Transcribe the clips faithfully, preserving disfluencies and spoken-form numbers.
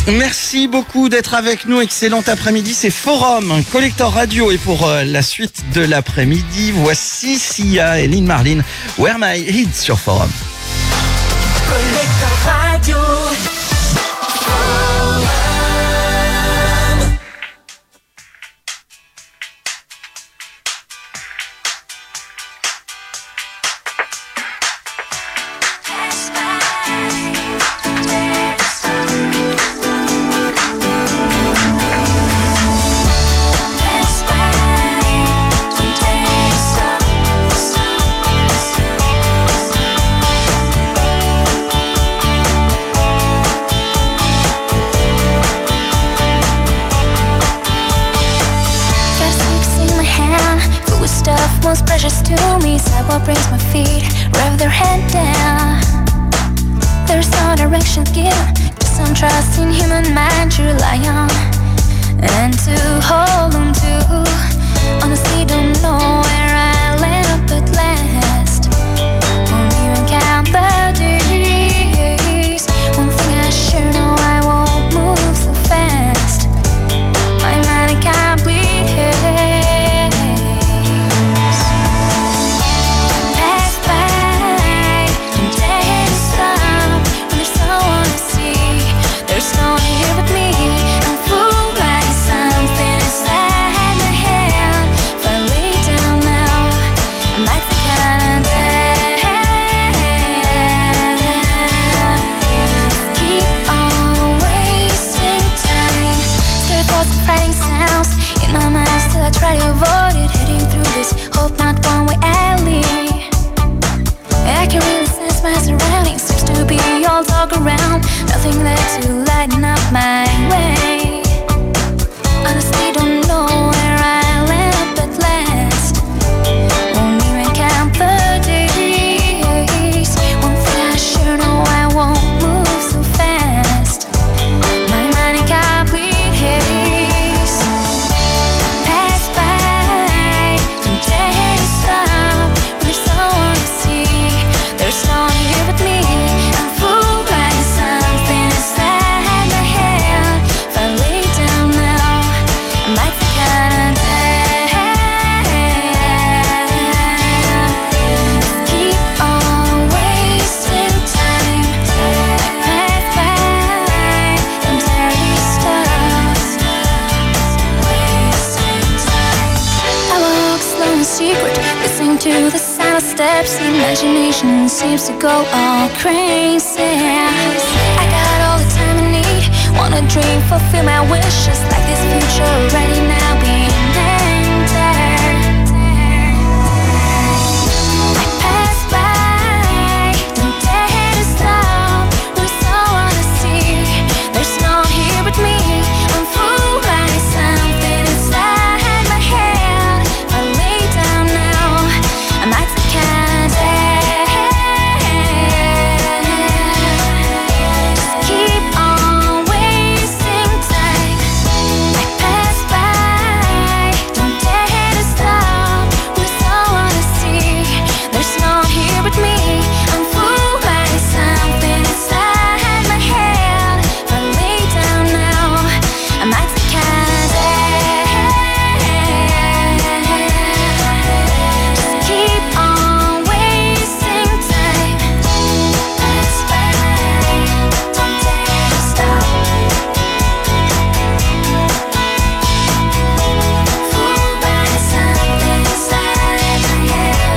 Merci beaucoup d'être avec nous. Excellent après-midi. C'est Forum, Collector Radio. Et pour euh, la suite de l'après-midi, voici Sia et Lynn Marlin. Where My Head sur Forum. Collector Radio. Most precious to me, sidewalk brings my feet, rev their head down. There's no direction given, just some trust in human mind to rely on and to hold on to. Honestly, don't know where I land up at last. Won't even count the days. One thing I sure know, I won't move so fast. My mind can't bleed here. Try to avoid it, heading through this hope not one way alley. I can really sense my surroundings, seems to be all talk around. Nothing left to lighten up my way. Honestly, don't know where I land up at last. Won't even count the days. One thing I sure know, I won't move so fast. My mind can't bleed haze. To the sound of steps, imagination seems to go all crazy. I got all the time I need, wanna dream, fulfill my wishes, like this future already now being entered. I pass by, don't dare to stop, there's so on to see, there's no one here but me. I'm fooled by something inside my head. I lay down now, I might take a just keep on wasting time. I pass by, don't dare to stop. We're so on to see, there's no one here but me. I'm fooled by something inside my head. If I lay down now, I might take a just keep on wasting time. Pass by, don't dare to stop. Fooled by something inside my head.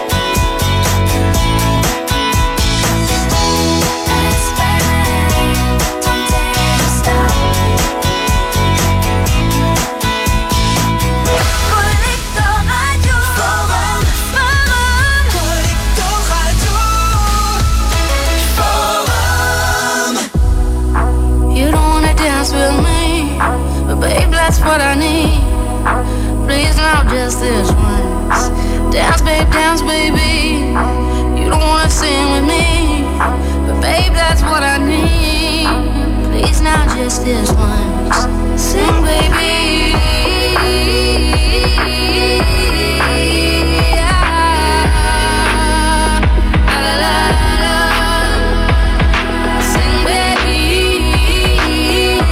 Pass by, don't dare to stop. Collector Radio. Forum. Forum. Collector Radio. Forum. You don't wanna dance with me, but babe, that's what I need. Please, now just this once. Dance, babe, dance, baby. You don't wanna sing with me, but babe, that's what I need. Please, now just this once. Sing, baby. La, la, la. Sing, baby.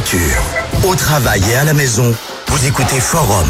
voiture, au travail et à la maison, vous écoutez Forum.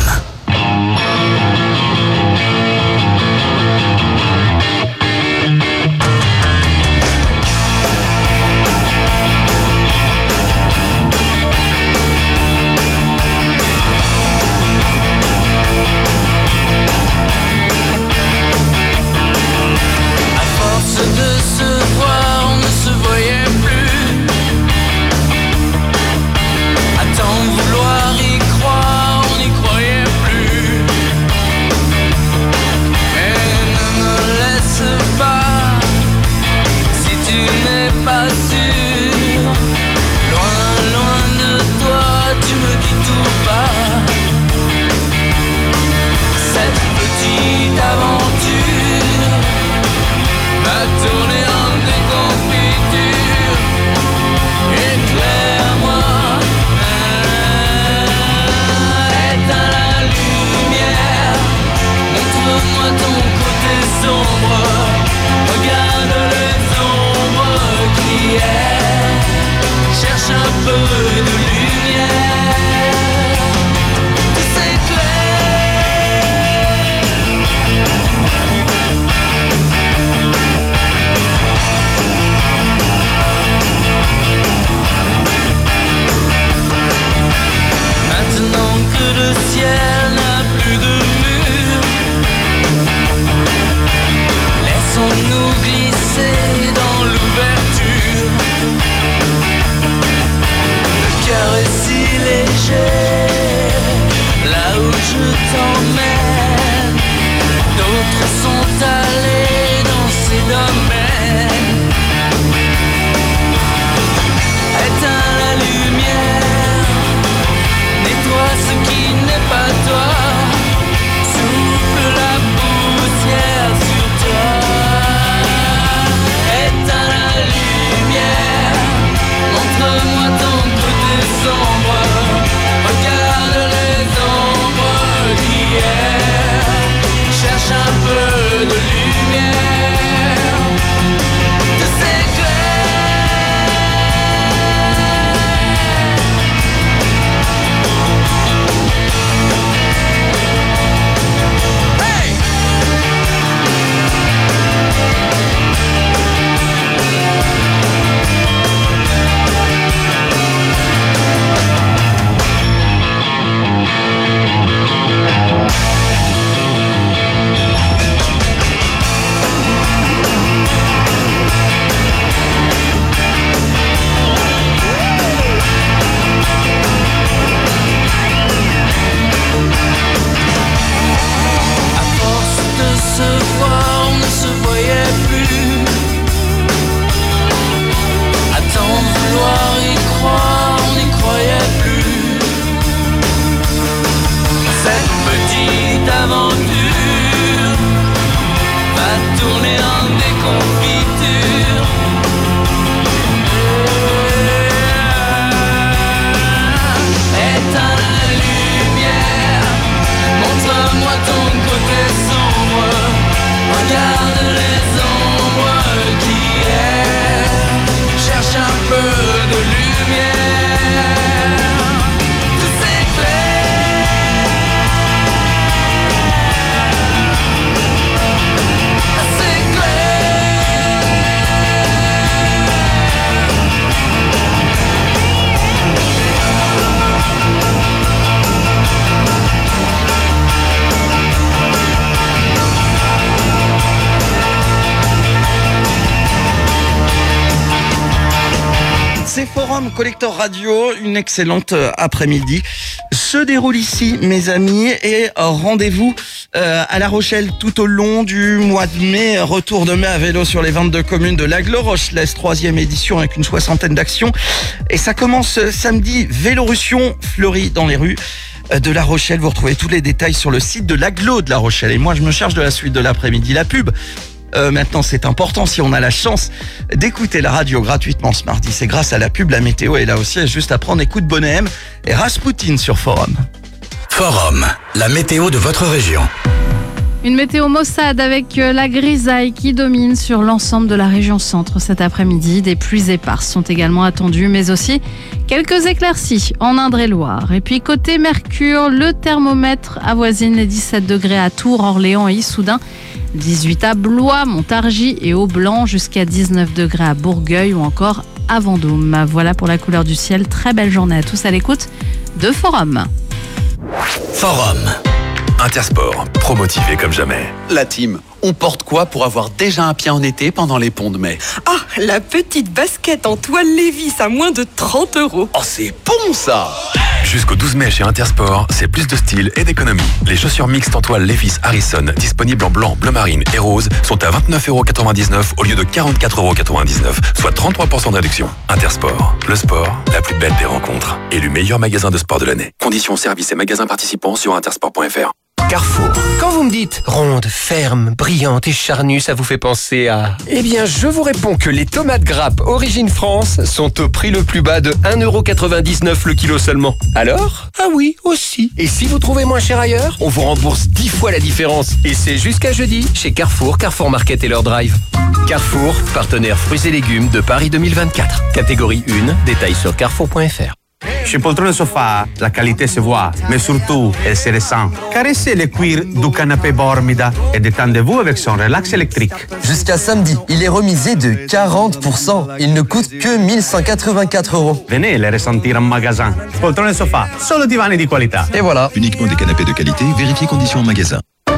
C'est Forum Collector Radio, une excellente après-midi se déroule ici, mes amis, et rendez-vous euh, à La Rochelle tout au long du mois de mai. Retour de mai à vélo sur les vingt-deux communes de l'Aglo-Rochelaise, troisième édition avec une soixantaine d'actions. Et ça commence samedi, Vélorussion fleurit dans les rues de La Rochelle. Vous retrouvez tous les détails sur le site de l'Aglo de La Rochelle. Et moi, je me charge de la suite de l'après-midi. La pub, euh, maintenant, c'est important. Si on a la chance d'écouter la radio gratuitement ce mardi, c'est grâce à la pub. La météo est là aussi. Et juste après, on écoute Bonnet M et Rasputin sur Forum. Forum, la météo de votre région. Une météo maussade avec la grisaille qui domine sur l'ensemble de la région centre cet après-midi. Des pluies éparses sont également attendues, mais aussi quelques éclaircies en Indre-et-Loire. Et puis côté Mercure, le thermomètre avoisine les dix-sept degrés à Tours, Orléans et Issoudun. dix-huit à Blois, Montargis et Aubelan, jusqu'à dix-neuf degrés à Bourgueil ou encore à Vendôme. Voilà pour la couleur du ciel. Très belle journée à tous à l'écoute de Forum. Forum. Intersport, promotivé comme jamais. La team, on porte quoi pour avoir déjà un pied en été pendant les ponts de mai? Ah, la petite basket en toile Levi's à moins de trente euros. Oh, c'est bon ça! Jusqu'au douze mai chez Intersport, c'est plus de style et d'économie. Les chaussures mixtes en toile Levi's Harrison, disponibles en blanc, bleu marine et rose, sont à vingt-neuf euros quatre-vingt-dix-neuf au lieu de quarante-quatre euros quatre-vingt-dix-neuf, soit trente-trois pour cent de réduction. Intersport, le sport, la plus belle des rencontres. Élu meilleur magasin de sport de l'année. Conditions, services et magasins participants sur intersport point f r. Carrefour. Quand vous me dites ronde, ferme, brillante et charnue, ça vous fait penser à... Eh bien, je vous réponds que les tomates grappes Origine France sont au prix le plus bas de un euro quatre-vingt-dix-neuf le kilo seulement. Alors? Ah oui, aussi. Et si vous trouvez moins cher ailleurs, on vous rembourse dix fois la différence. Et c'est jusqu'à jeudi chez Carrefour, Carrefour Market et leur drive. Carrefour, partenaire fruits et légumes de Paris deux mille vingt-quatre. Catégorie un, détails sur carrefour point f r. Chez Poltrone Sofa, la qualité se voit, mais surtout, elle se ressent. Caressez le cuir du canapé Bormida et détendez-vous avec son relax électrique. Jusqu'à samedi, il est remisé de quarante pour cent. Il ne coûte que mille cent quatre-vingt-quatre euros. Venez le ressentir en magasin. Poltrone Sofa, solo divani di qualità. Et voilà. Uniquement des canapés de qualité, vérifiez conditions en magasin.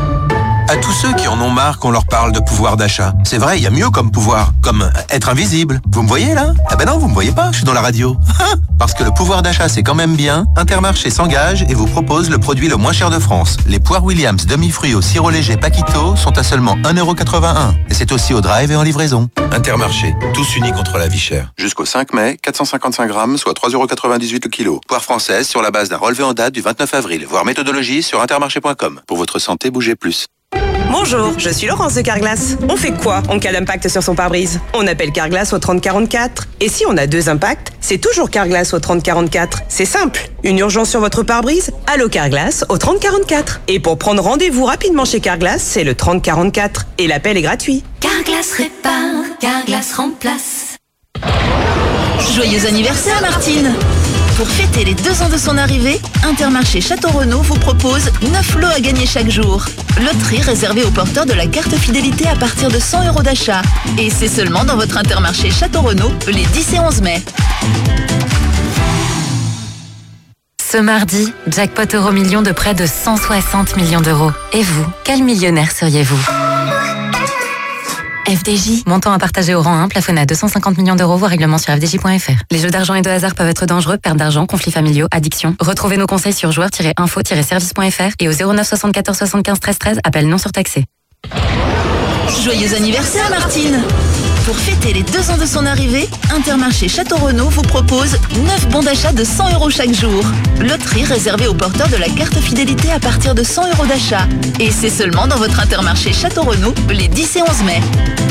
À tous ceux qui en ont marre qu'on leur parle de pouvoir d'achat. C'est vrai, il y a mieux comme pouvoir, comme être invisible. Vous me voyez là? Ah ben non, vous me voyez pas, je suis dans la radio. Parce que le pouvoir d'achat c'est quand même bien, Intermarché s'engage et vous propose le produit le moins cher de France. Les poires Williams demi-fruits au sirop léger Paquito sont à seulement un euro quatre-vingt-un. Et c'est aussi au drive et en livraison. Intermarché, tous unis contre la vie chère. Jusqu'au cinq mai, quatre cent cinquante-cinq grammes, soit trois euros quatre-vingt-dix-huit le kilo. Poire française sur la base d'un relevé en date du vingt-neuf avril. Voir méthodologie sur intermarché point com. Pour votre santé, bougez plus. Bonjour, je suis Laurence de Carglass. On fait quoi en cas d'impact sur son pare-brise? On appelle Carglass au trente quarante-quatre. Et si on a deux impacts, c'est toujours Carglass au trente quarante-quatre. C'est simple. Une urgence sur votre pare-brise? Allô Carglass au trente quarante-quatre. Et pour prendre rendez-vous rapidement chez Carglass, c'est le trente quarante-quatre. Et l'appel est gratuit. Carglass répare, Carglass remplace. Joyeux anniversaire Martine! Pour fêter les deux ans de son arrivée, Intermarché Château-Renaud vous propose neuf lots à gagner chaque jour. Loterie réservée aux porteurs de la carte fidélité à partir de cent euros d'achat. Et c'est seulement dans votre Intermarché Château-Renaud les dix et onze mai. Ce mardi, jackpot euro million de près de cent soixante millions d'euros. Et vous, quel millionnaire seriez-vous ? F D J, montant à partager au rang un, plafonné à deux cent cinquante millions d'euros, voire règlement sur f d j point f r. Les jeux d'argent et de hasard peuvent être dangereux, perte d'argent, conflits familiaux, addiction. Retrouvez nos conseils sur joueurs tiret info tiret service point f r et au zéro neuf soixante-quatorze soixante-quinze treize treize, appel non surtaxé. Joyeux anniversaire Martine! Pour fêter les deux ans de son arrivée, Intermarché Château-Renaud vous propose neuf bons d'achat de cent euros chaque jour. Loterie réservée aux porteurs de la carte fidélité à partir de cent euros d'achat. Et c'est seulement dans votre Intermarché Château-Renaud les dix et onze mai.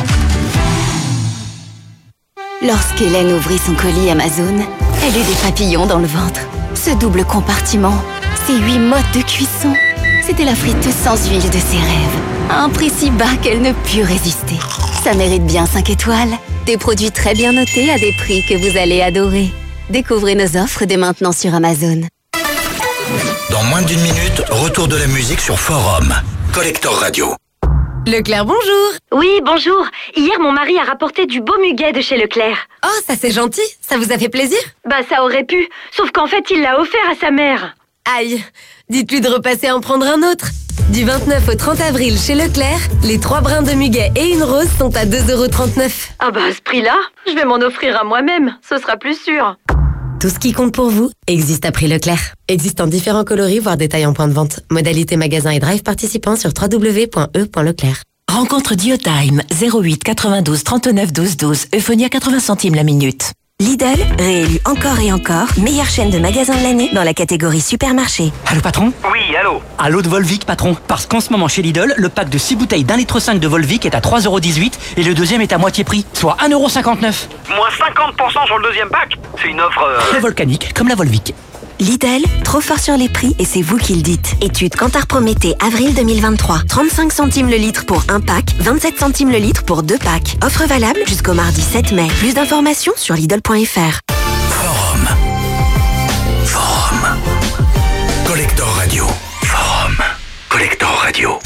Lorsqu'Hélène ouvrit son colis Amazon, elle eut des papillons dans le ventre. Ce double compartiment, ces huit modes de cuisson, c'était la friteuse sans huile de ses rêves. À un prix si bas qu'elle ne put résister. Ça mérite bien cinq étoiles. Des produits très bien notés à des prix que vous allez adorer. Découvrez nos offres dès maintenant sur Amazon. Dans moins d'une minute, retour de la musique sur Forum. Collector Radio. Leclerc, bonjour. Oui, bonjour. Hier, mon mari a rapporté du beau muguet de chez Leclerc. Oh, ça c'est gentil. Ça vous a fait plaisir? Bah, ça aurait pu. Sauf qu'en fait, il l'a offert à sa mère. Aïe. Dites-lui de repasser en prendre un autre. Du vingt-neuf au trente avril chez Leclerc, les trois brins de muguet et une rose sont à deux euros trente-neuf. Ah bah, à ce prix-là, je vais m'en offrir à moi-même. Ce sera plus sûr. Tout ce qui compte pour vous existe à prix Leclerc. Existe en différents coloris, voire détails en point de vente. Modalité magasin et drive participants sur w w w point e point leclerc. Rencontre Diotime, zéro huit quatre-vingt-douze trente-neuf douze douze, Euphonia quatre-vingts centimes la minute. Lidl, réélu encore et encore, meilleure chaîne de magasins de l'année dans la catégorie supermarché. Allô patron? Oui, allô. Allô de Volvic patron. Parce qu'en ce moment chez Lidl, le pack de six bouteilles d'un litre cinq de Volvic est à trois euros dix-huit et le deuxième est à moitié prix, soit un euro cinquante-neuf. Moins cinquante pour cent sur le deuxième pack? C'est une offre... Euh... Très volcanique, comme la Volvic. Lidl, trop fort sur les prix et c'est vous qui le dites. Étude Kantar Prométhée, avril deux mille vingt-trois. trente-cinq centimes le litre pour un pack, vingt-sept centimes le litre pour deux packs. Offre valable jusqu'au mardi sept mai. Plus d'informations sur Lidl point F R. Forum. Forum. Collector Radio. Forum. Collector Radio.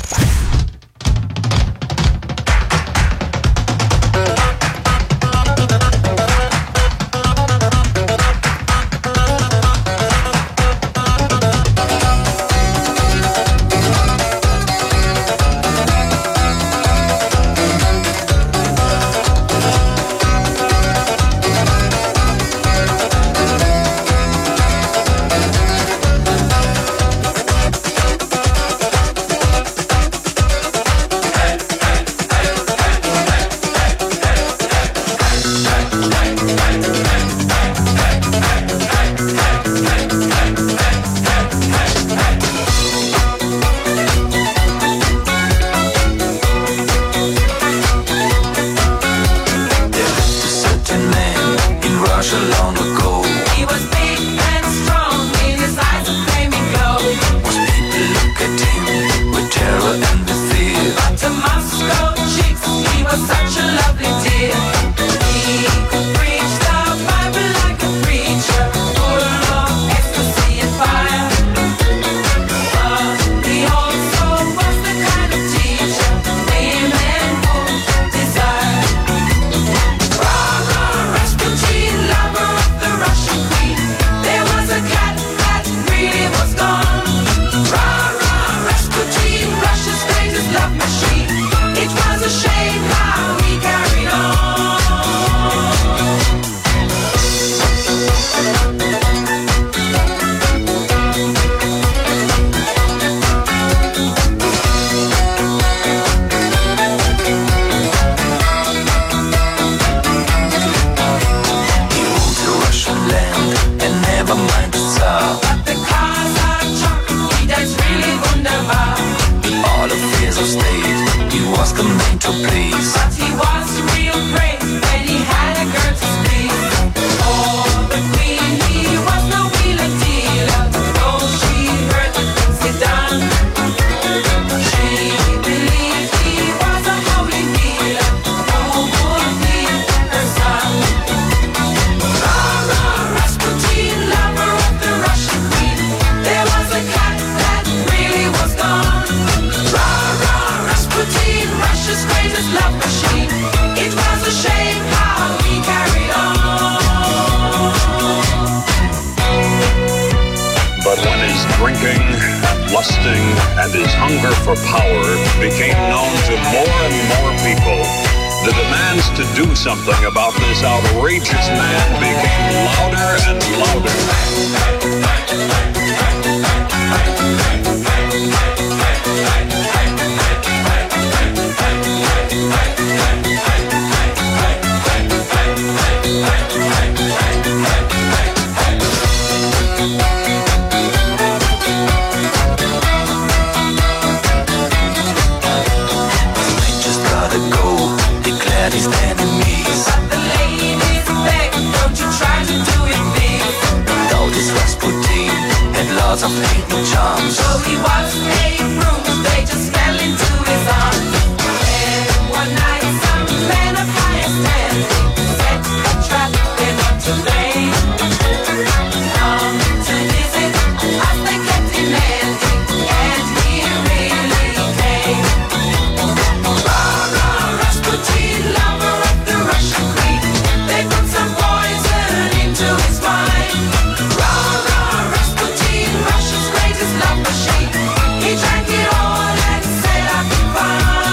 He drank it all and said I'd be fine.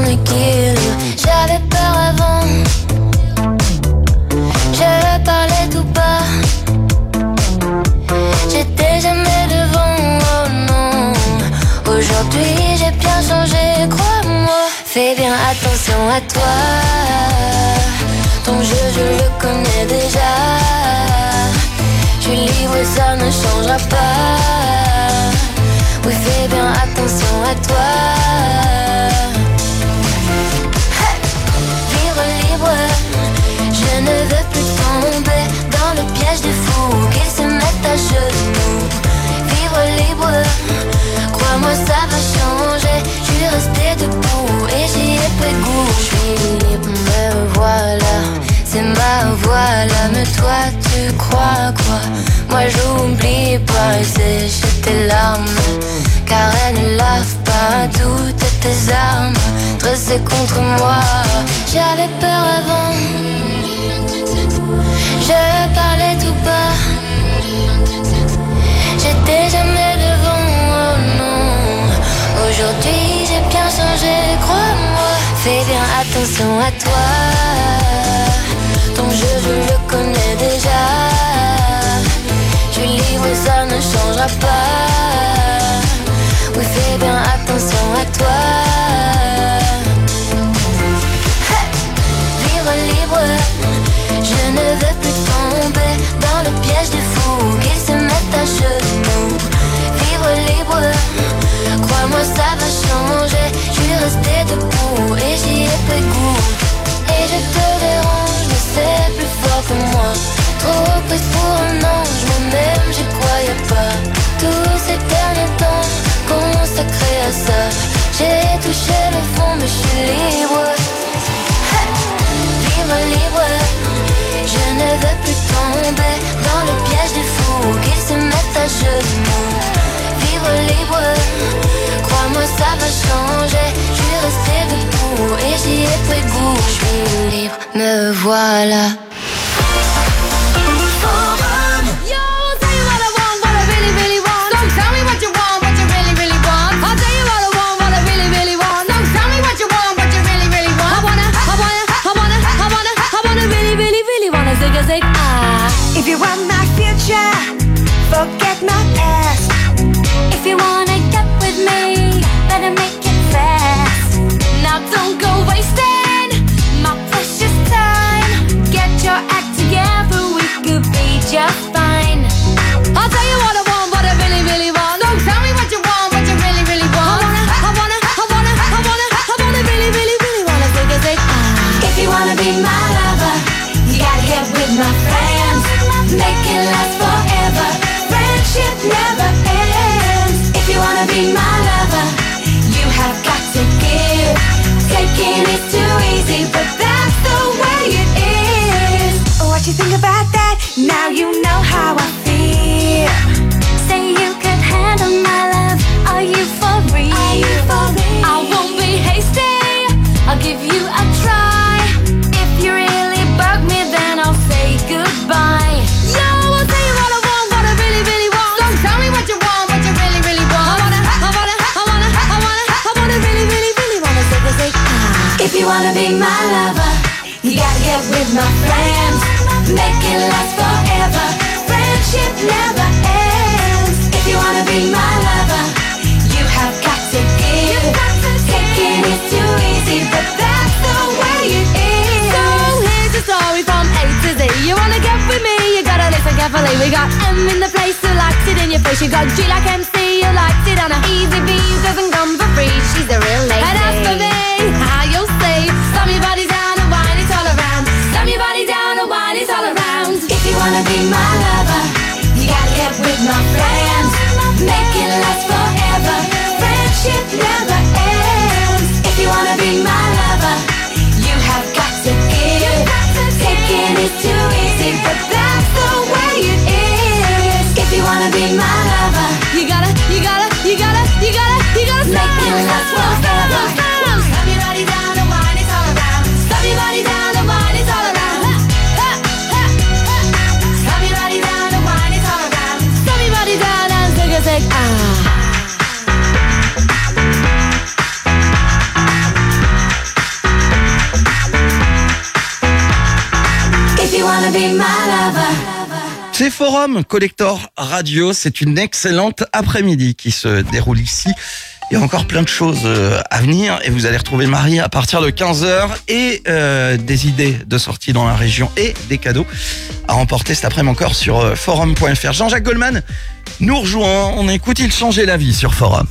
mon équilibre. J'avais peur avant, je parlais tout bas. J'étais jamais devant, oh non. Aujourd'hui j'ai bien changé, crois-moi. Fais bien attention à toi. Ton jeu je le connais déjà. Je suis libre, ça ne changera pas. Oui, fais bien attention à toi. Hey! Libre, libre, je ne veux plus tomber dans le piège des fous qui se mettent à genoux. Vivre libre, crois-moi ça va changer. Je suis restée debout et j'y ai pris goût. Je suis libre, me voilà, c'est ma voix là. Mais toi tu crois quoi? Moi j'oublie pas et sèche tes larmes, car elles ne lavent pas toutes tes armes dressées contre moi. J'avais peur avant, je parlais tout bas. J'étais jamais devant, oh non. Aujourd'hui j'ai bien changé, crois-moi. Fais bien attention à toi. Ton jeu je le connais déjà. Je suis libre, ça ne changera pas. Oui, fais bien attention à toi. Hey! Libre, libre, je ne veux plus tomber dans le piège des fous qui se mettent à genoux. Vivre libre, crois-moi ça va changer. Je suis restée debout et j'y ai pris goût. Et je te dérange, mais c'est plus fort que moi. Trop prise pour un ange, moi-même j'y croyais pas. Tous ces derniers temps consacrés à ça, j'ai touché le fond mais je suis libre. Hey! Libre, libre, je ne veux plus tomber dans le piège des fous qui se mettent à genoux. Vivre libre, crois-moi ça va changer. Je suis restée debout et j'y ai pris goût. Je suis libre, me voilà. If you want my future, forget my past. If you wanna get with me, better make it fast. Now don't go wasting my precious time. Get your act together, we could be just fine. I'll tell you what I want, what I really, really want. Don't tell me what you want, what you really, really want. I wanna, I wanna, I wanna, I wanna, I wanna really, really, really wanna take a take. If you wanna be my lover, you gotta get with my friends. Make it last forever. Friendship never ends. If you wanna be my lover, you have got to give. Taking is too easy, but that's the way it is. What you think about that? Now you know how I feel. Say you can handle my love. Are you for real? Are you for real? I won't be hasty. I'll give you a try. If you really bug me, then I'll say goodbye. If you wanna be my lover, you gotta get with my friends. Make it last forever. Friendship never ends. If you wanna be my lover, you have got to give. Taking is too easy, but that's the way it is. So here's the story from A to Z. You wanna get with me, you gotta listen carefully. We got M in the place who likes it in your face. You got G like M C, who likes it on a easy B, who doesn't come for free. She's a real lady. And as for me, how you'll say, slam your body down and wine it all around. Slam your body down and wine it all around. If you wanna be my lover, you gotta get with my friends. Make it last forever. Friendship never ends. If you wanna be my lover, you have got to give. Taking is too easy, but that's the way it is. If you wanna be my lover, you gotta, you gotta, you gotta, you gotta, you gotta make it last forever. Slam your body down and wine it all around. Slam your body down and wine it all around. Slam your body down and wine it all around. Slam your body down and take a take. Ah. C'est Forum Collector Radio, c'est une excellente après-midi qui se déroule ici. Il y a encore plein de choses à venir et vous allez retrouver Marie à partir de quinze heures et euh, des idées de sortie dans la région et des cadeaux à remporter cet après-midi encore sur forum point f r. Jean-Jacques Goldman nous rejoint, on écoute Il changeait la vie sur Forum.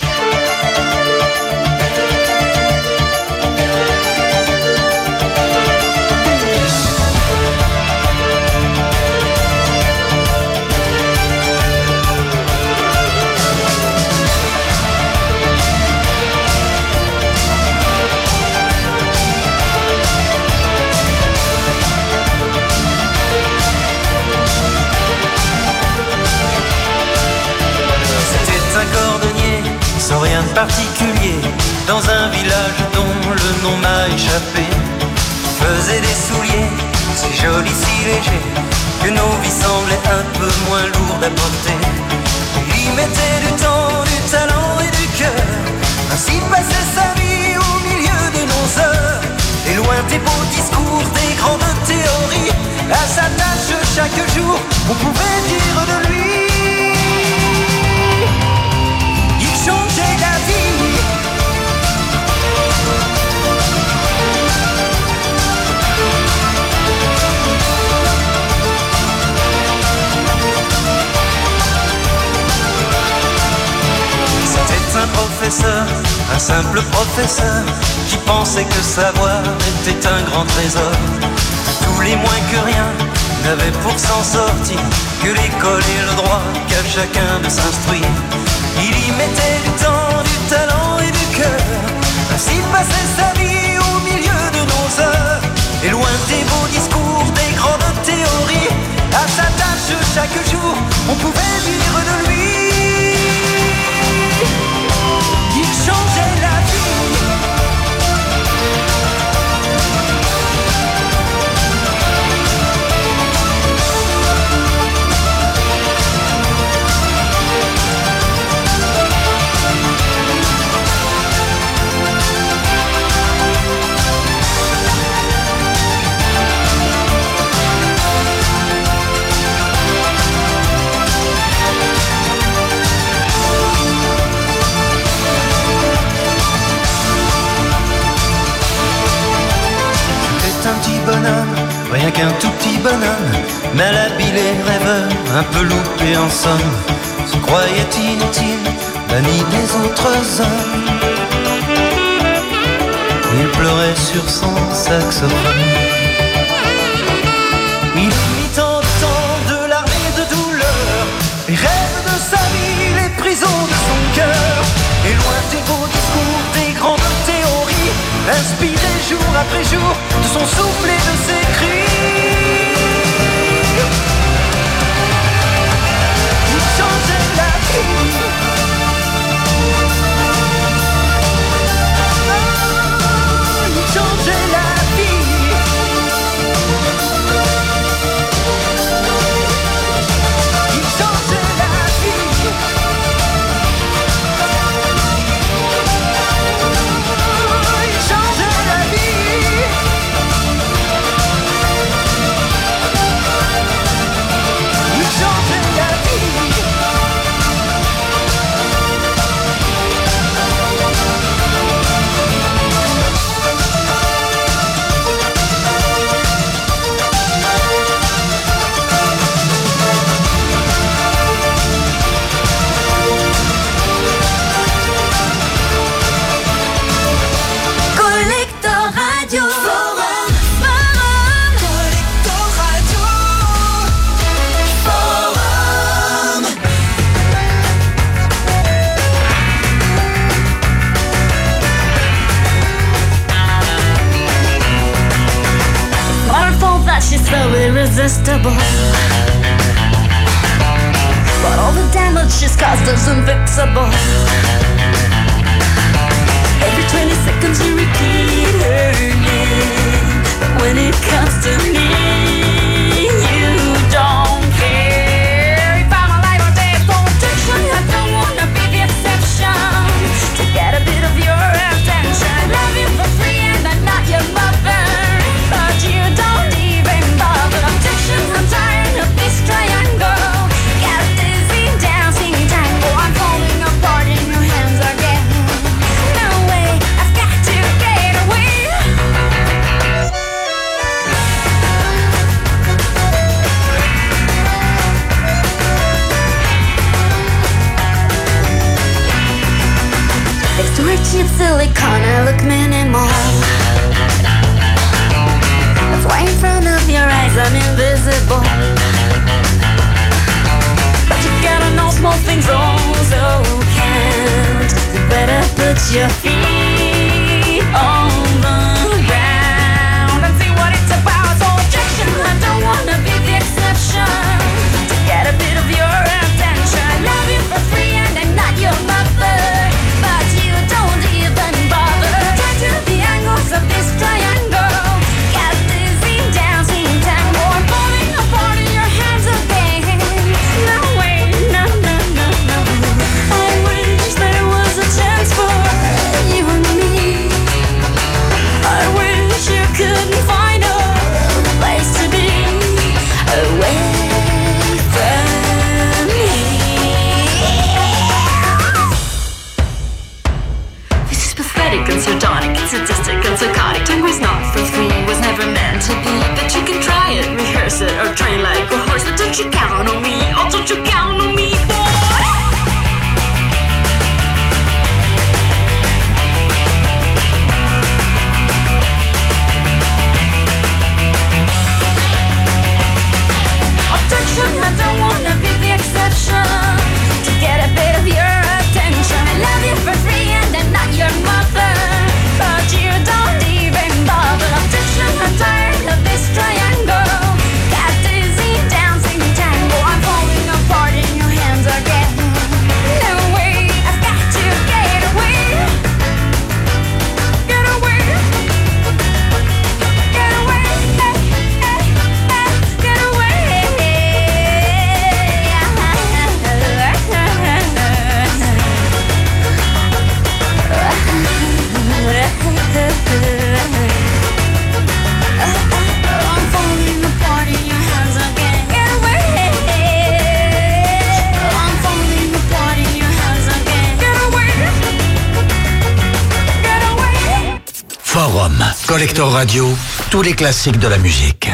Sans rien de particulier, dans un village dont le nom m'a échappé. Faisait des souliers, si jolis, si légers, que nos vies semblaient un peu moins lourdes à porter. Il y mettait du temps, du talent et du cœur, ainsi passait sa vie au milieu de nos heures. Et loin des beaux discours, des grandes théories, à sa tâche chaque jour, on pouvait dire de lui. Changer la vie. C'était un professeur, un simple professeur, qui pensait que savoir était un grand trésor. Tous les moins que rien n'avaient pour s'en sortir que l'école et le droit qu'à chacun de s'instruire. Il y mettait du temps, du talent et du cœur, ainsi passait sa vie au milieu de nos heures. Et loin des beaux discours, des grandes théories, à sa tâche chaque jour, on pouvait dire de lui. Il changeait la vie. Un petit bonhomme, rien qu'un tout petit bonhomme, mal habillé, rêveur, un peu loupé en somme, se croyait inutile, banni des autres hommes. Il pleurait sur son saxophone. Il mit tant de temps de larmes et de douleur, les rêves de sa vie, les prisons de son cœur. Et loin des beaux discours, des grandes théories, inspiré jour après jour de son souffle et de ses cris. Il changeait la vie. Oh, il changeait la vie. Il changeait la vie. She's so irresistible, but all the damage she's caused is unfixable. Every twenty seconds you repeat her name, but when it comes to me, you don't care. If I'm alive or dead, protection, I don't wanna be the exception. To get a bit of your attention, love you for free and I'm not your mother, but you don't even bother. Objection, I'm tired of this triangle. silicone, I look minimal. That's why in front of your eyes I'm invisible. But you gotta know small things also count. You better put your feet on the ground and see what it's about. So objection, I don't wanna be the exception. To get a bit of your attention, I love you for free and I'm not your mother, but you don't even bother. Try to the angles of this triangle. Got dizzy dancing tango. I'm falling apart in your hands again. No way, no, no, no, no. I wish there was a chance for you and me. I wish you couldn't find a place to be away from me. This is pathetic and sardonic, it's sadistic and psychotic. Tango's not for free, was never meant to be. But you can try it, rehearse it, or train like a horse. But don't you count on me, oh don't you count on me, boy. Objection, I don't wanna be the exception. To get a bit of your attention, I love you for free and I'm not your mother, but you don't even bother. Objection, I'm tired of this triangle. Got dizzy dancing tango. I'm falling apart in your hands again. No way, I've got to get away. Get away. Get away. Eh, eh, eh, get away. I'm falling apart in your hands again. Get away. I'm falling apart in your hands again. Get away. Get away. Forum, Collector Radio, tous les classiques de la musique.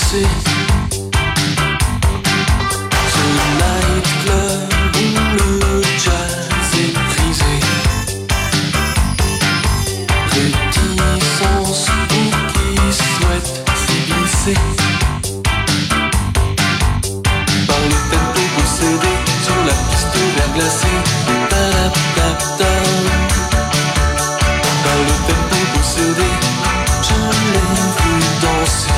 danser. Ce nightclub où le jazz est prisé. Réticence pour qui souhaite s'y glisser. Par le tempo possédé sur la piste verglacée. Ta-da-da-da. Par le tempo possédé, je l'ai vu danser.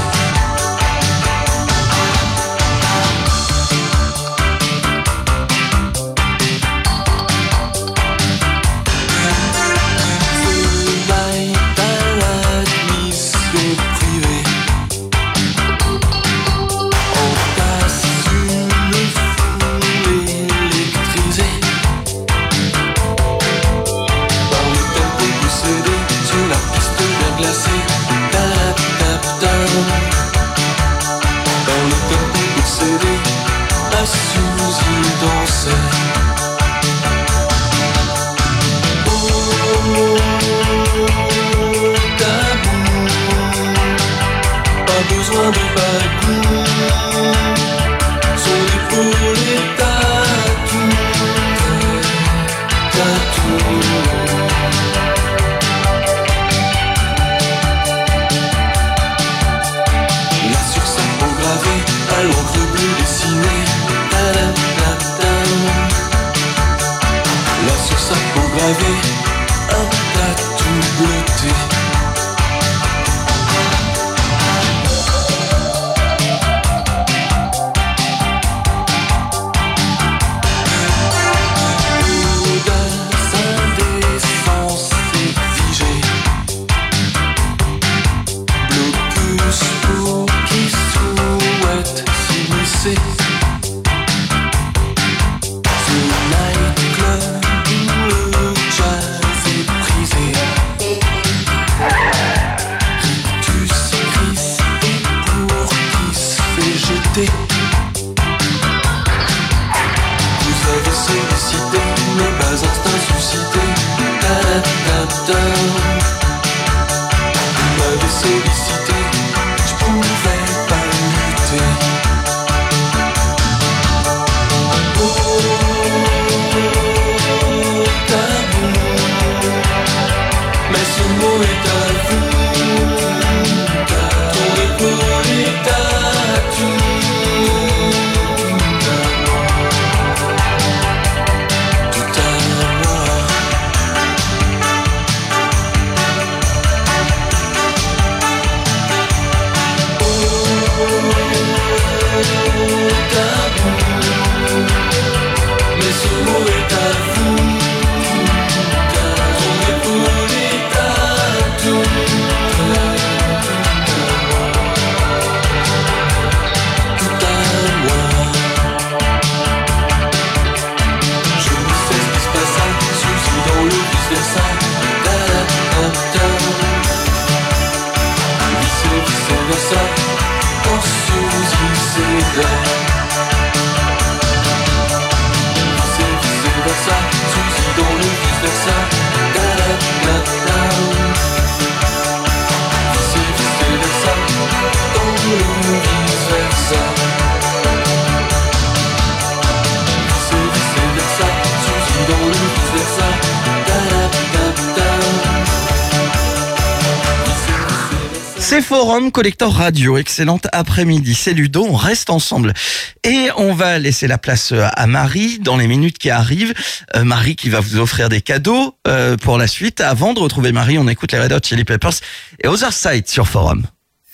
C'est Forum Collector Radio, excellente après-midi, c'est Ludo, on reste ensemble. Et on va laisser la place à Marie dans les minutes qui arrivent. Euh, Marie qui va vous offrir des cadeaux euh, pour la suite. Avant de retrouver Marie, on écoute les Red Hot Chili Peppers et Other Side sur Forum.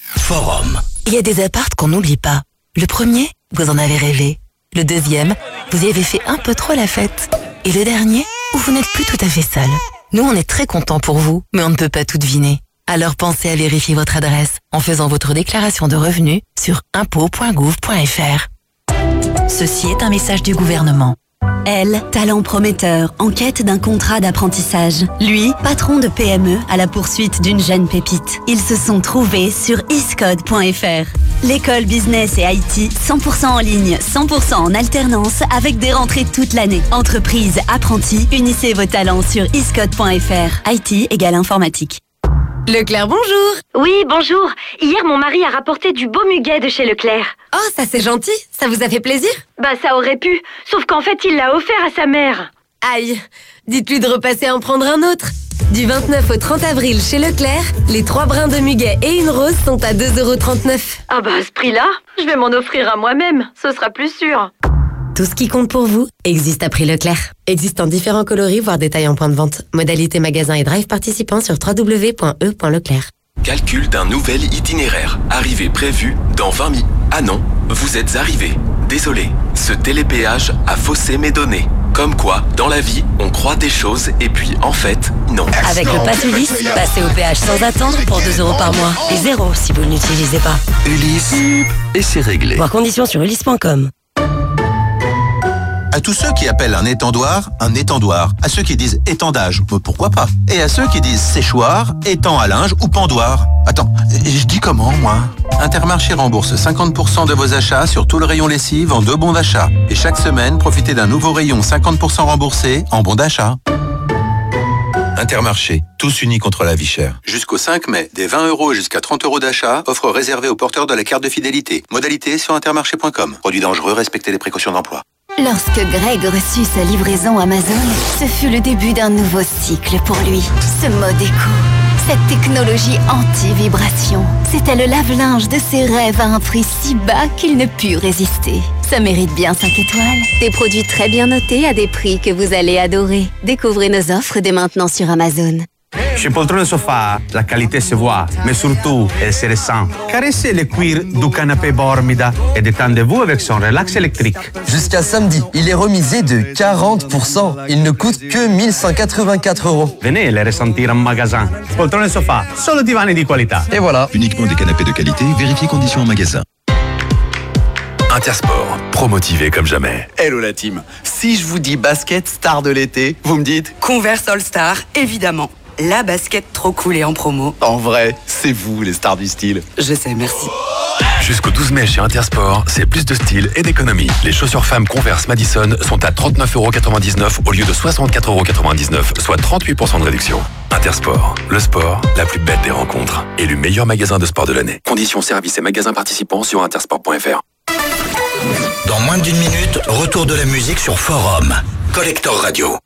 Forum. Il y a des apparts qu'on n'oublie pas. Le premier, vous en avez rêvé. Le deuxième, vous y avez fait un peu trop la fête. Et le dernier, où vous n'êtes plus tout à fait seul. Nous, on est très contents pour vous, mais on ne peut pas tout deviner. Alors pensez à vérifier votre adresse en faisant votre déclaration de revenus sur impôts point gouv point f r. Ceci est un message du gouvernement. Elle, talent prometteur, en quête d'un contrat d'apprentissage. Lui, patron de P M E à la poursuite d'une jeune pépite. Ils se sont trouvés sur iscode point f r. L'école business et I T, cent pour cent en ligne, cent pour cent en alternance, avec des rentrées toute l'année. Entreprise, apprentis, unissez vos talents sur iscode point f r. I T égale informatique. Leclerc, bonjour. Oui, bonjour. Hier, mon mari a rapporté du beau muguet de chez Leclerc. Oh, ça c'est gentil. Ça vous a fait plaisir? Bah, ça aurait pu. Sauf qu'en fait, il l'a offert à sa mère. Aïe. Dites-lui de repasser en prendre un autre. Du vingt-neuf au trente avril chez Leclerc, les trois brins de muguet et une rose sont à deux euros trente-neuf. Ah bah, à ce prix-là, je vais m'en offrir à moi-même. Ce sera plus sûr. Tout ce qui compte pour vous existe à prix Leclerc. Existe en différents coloris, voire détails en point de vente. Modalité magasin et drive participants sur w w w point e point leclerc. Calcul d'un nouvel itinéraire. Arrivée prévue dans vingt minutes. Ah non, vous êtes arrivé. Désolé, ce télépéage a faussé mes données. Comme quoi, dans la vie, on croit des choses et puis en fait, non. Avec le Pass Ulysse, passez au péage sans attendre pour deux euros par mois. Et zéro si vous ne l'utilisez pas. Ulysse, et c'est réglé. Voir conditions sur ulysse point com. À tous ceux qui appellent un étendoir un étendoir, à ceux qui disent étendage, pourquoi pas, et à ceux qui disent séchoir, étang à linge ou pendoir. Attends, je dis comment moi? Intermarché rembourse cinquante pour cent de vos achats sur tout le rayon lessive en deux bons d'achat. Et chaque semaine, profitez d'un nouveau rayon cinquante pour cent remboursé en bons d'achat. Intermarché, tous unis contre la vie chère. Jusqu'au cinq mai, des vingt euros jusqu'à trente euros d'achat, offre réservée aux porteurs de la carte de fidélité. Modalité sur intermarché point com. Produit dangereux, respectez les précautions d'emploi. Lorsque Greg reçut sa livraison Amazon, ce fut le début d'un nouveau cycle pour lui. Ce mode éco, cette technologie anti-vibration, c'était le lave-linge de ses rêves à un prix si bas qu'il ne put résister. Ça mérite bien cinq étoiles. Des produits très bien notés à des prix que vous allez adorer. Découvrez nos offres dès maintenant sur Amazon. Chez Poltrone Sofa, la qualité se voit, mais surtout, elle se ressent. Caressez le cuir du canapé Bormida et détendez-vous avec son relax électrique. Jusqu'à samedi, il est remisé de quarante pour cent. Il ne coûte que mille cent quatre-vingt-quatre euros. Venez les ressentir en magasin. Poltrone Sofa, solo divani di qualità. Et voilà. Uniquement des canapés de qualité, vérifiez conditions en magasin. Intersport, promotivé comme jamais. Hello la team. Si je vous dis basket star de l'été, vous me dites Converse All Star, évidemment. La basket trop cool et en promo. En vrai, c'est vous les stars du style. Je sais, merci. Jusqu'au douze mai chez Intersport, c'est plus de style et d'économie. Les chaussures femmes Converse Madison sont à trente-neuf euros quatre-vingt-dix-neuf au lieu de soixante-quatre euros quatre-vingt-dix-neuf, soit trente-huit pour cent de réduction. Intersport, le sport, la plus belle des rencontres. Élu meilleur magasin de sport de l'année. Conditions, services et magasins participants sur intersport point f r. Dans moins d'une minute, retour de la musique sur Forum. Collector Radio.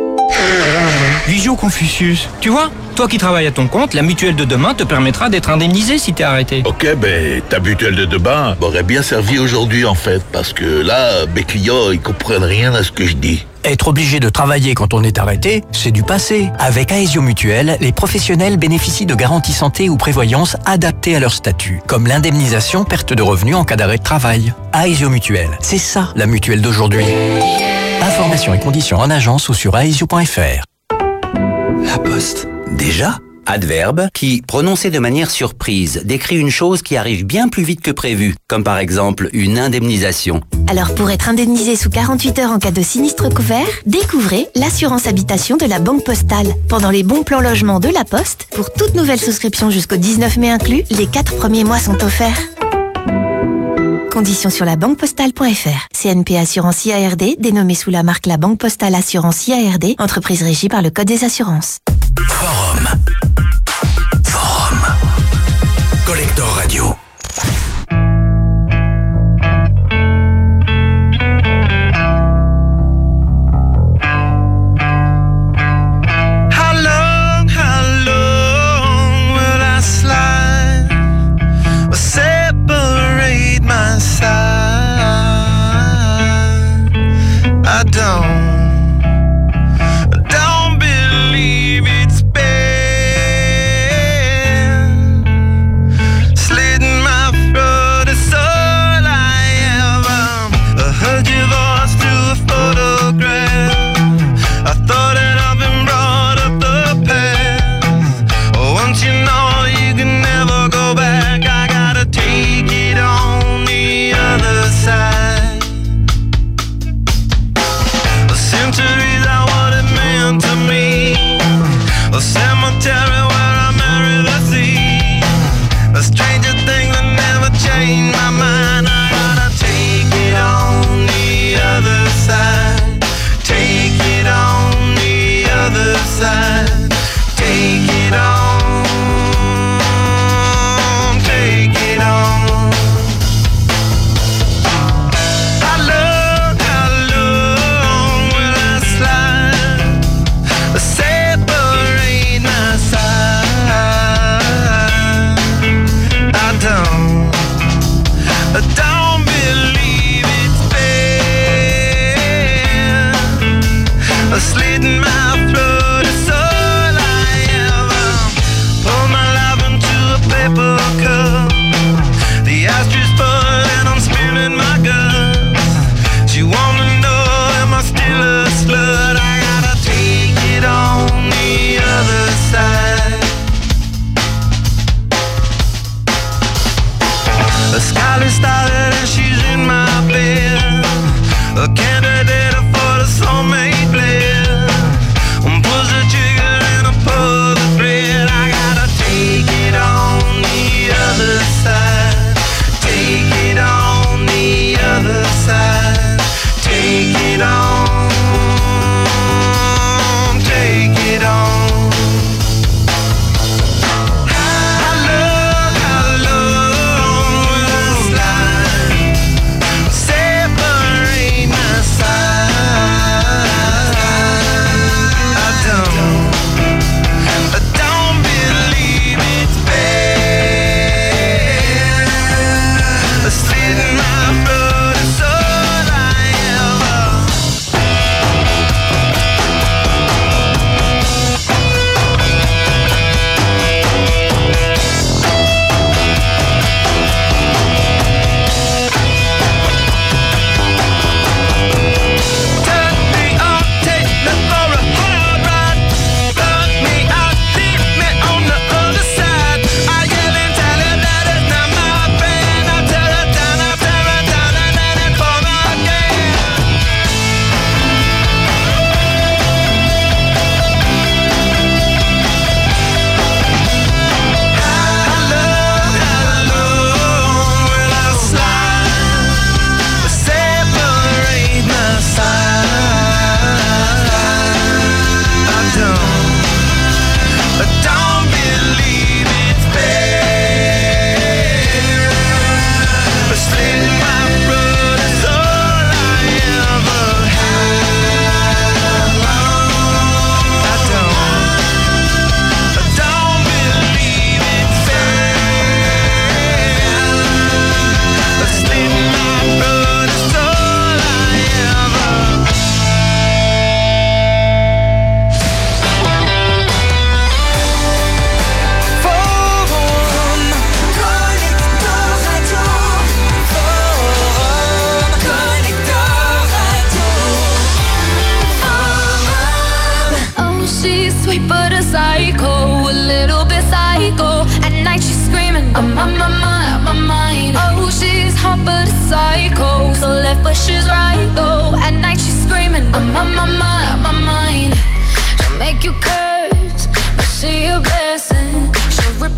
Visio Confucius, tu vois, toi qui travailles à ton compte, la mutuelle de demain te permettra d'être indemnisé si t'es arrêté. Ok, ben ta mutuelle de demain m'aurait bien servi aujourd'hui en fait, parce que là, mes clients, ils comprennent rien à ce que je dis. Être obligé de travailler quand on est arrêté, c'est du passé. Avec Aesio Mutuelle, les professionnels bénéficient de garanties santé ou prévoyance adaptées à leur statut, comme l'indemnisation perte de revenus en cas d'arrêt de travail. Aesio Mutuelle, c'est ça la mutuelle d'aujourd'hui. Informations et conditions en agence ou sur aesio point f r. La Poste. Déjà ? Adverbe qui, prononcé de manière surprise, décrit une chose qui arrive bien plus vite que prévu, comme par exemple une indemnisation. Alors pour être indemnisé sous quarante-huit heures en cas de sinistre couvert, découvrez l'assurance habitation de la Banque Postale. Pendant les bons plans logement de la Poste, pour toute nouvelle souscription jusqu'au dix-neuf mai inclus, les quatre premiers mois sont offerts. Conditions sur la banque postale point f r. C N P Assurance I A R D, dénommée sous la marque La Banque Postale Assurance I A R D, entreprise régie par le Code des assurances. Forum. Forum. Collector Radio. How long, how long will I slide or separate my side? I don't slitting my throat.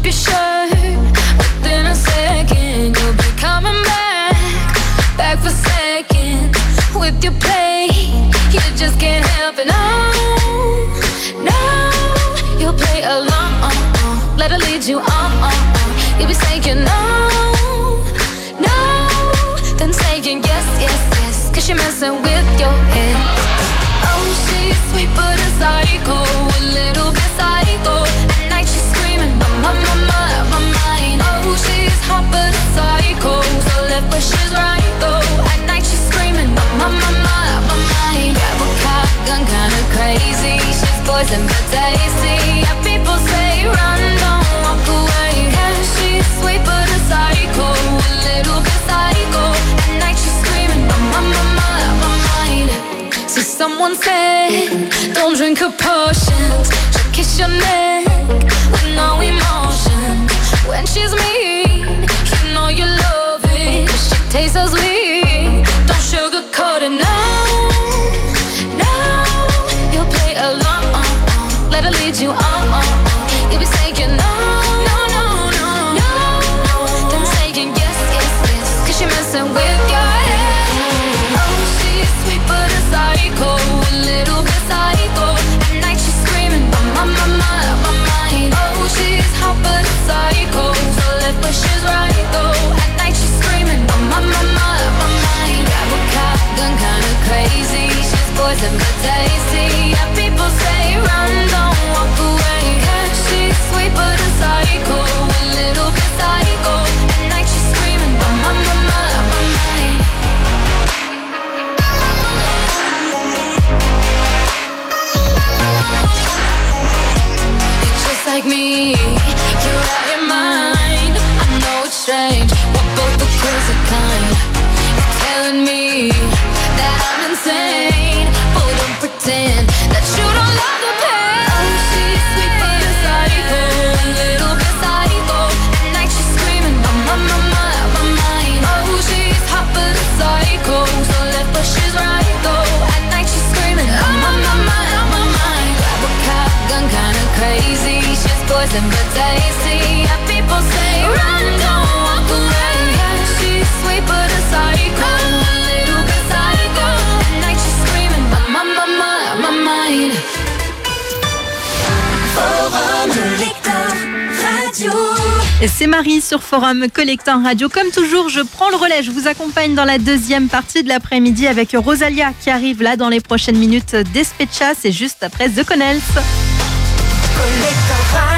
up your shirt. Within a second, you'll be coming back, back for seconds. With your play, you just can't help it. No, no, you'll play along. Let her lead you on. You'll be saying no, no, then saying yes, yes, yes, cause you're messing with your head. Oh, she's sweet but a psycho, a little bit psycho. At night she's screaming, my, my, my, my, my mind. Oh, she's hot but a psycho, so left but she's right though. At night she's screaming, my, my, my, my, my mind. Grab a cop gun, kinda crazy. She's poison but tasty. Yeah, people say run, don't walk away. Yeah, she's sweet but a psycho, a little bit psycho. At night she's screaming, my, my, my, my, my mind. So someone said, don't drink her potions. She'll kiss your neck with no emotion. When she's mean, you know you love it, cause she tastes so sweet. Don't sugarcoat it, no, no. You'll play along, let her lead you on. You'll be saying no, no, no, no, no, then saying yes, yes, yes, cause you're messing with your head. Oh, she's sweet but a psycho, a little bit psycho. At night she's screaming, my, my, my, my, my mind. Oh, she's hot but a psycho, so left but she's right though. At night she's screaming, my, my, my, my, my mind. Grab a cop gun, kinda crazy. She's poison but tasty. Yeah, people say run, don't walk away. Yeah, she's sweet but a psycho, a little bit psycho. At night she's screaming, my, my, my, my, my mind. Just like me, you're out your mind. I know it's strange, we're both the crazy kind. You're telling me that I'm insane, but don't pretend that you don't love the pain. Oh, she's sweet but a psycho, a little bit psycho. At night she's screaming, my, my, my, my, my mind. Oh, she's hot but a psycho, so left but she's right though. At night she's screaming, oh, my, my, my, my mind. Grab a cop gun, kinda crazy. She's poison but tasty. Yeah, people say run, don't walk away. Yeah, she's sweet but a psycho, a little bit psycho. At night she's screaming, my, my, my, my, my mind. Forum Collector Radio. Et c'est Marie sur Forum Collector Radio. Comme toujours, je prends le relais. Je vous accompagne dans la deuxième partie de l'après-midi avec Rosalia qui arrive là dans les prochaines minutes. Despecha, c'est juste après The Connells. Collector Radio.